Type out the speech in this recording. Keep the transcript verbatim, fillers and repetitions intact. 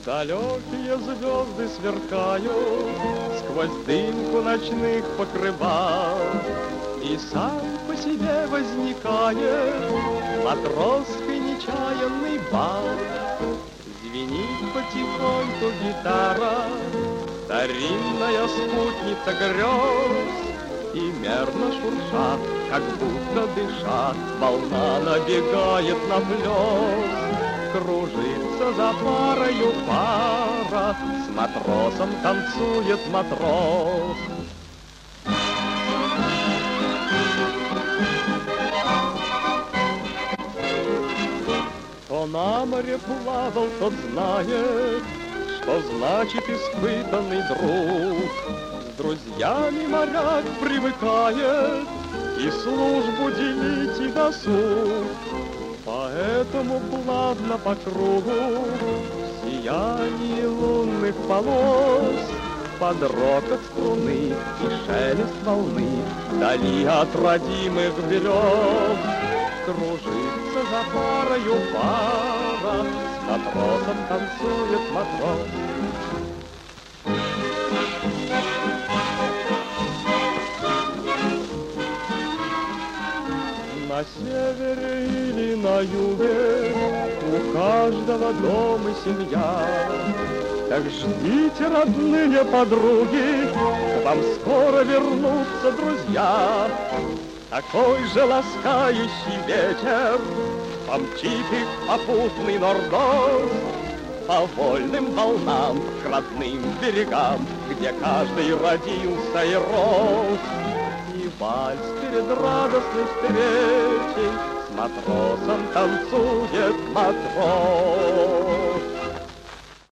Далекие звезды сверкают сквозь дымку ночных покрывал, и сам по себе возникает матросский нечаянный бал. Звенит потихоньку гитара, старинная спутница грез, и мерно шурша, как будто дыша, волна набегает на плес. Кружится за парою пара, с матросом танцует матрос. Кто на море плавал, тот знает, что значит испытанный друг. С друзьями моряк привыкает и службу делить, и досуг. Поэтому плавно по кругу, в сиянии лунных полос, под рокот струны и шелест волны, вдали от родимых берез, кружится за парою пара, с матросом танцует матрос. На севере или на юге у каждого дома семья. Так ждите, родные подруги, к вам скоро вернутся друзья. Такой же ласкающий ветер помчит их попутный нордост по вольным волнам к родным берегам, где каждый родился и рос. И вальс перед радостной встречей с матросом танцует матрос.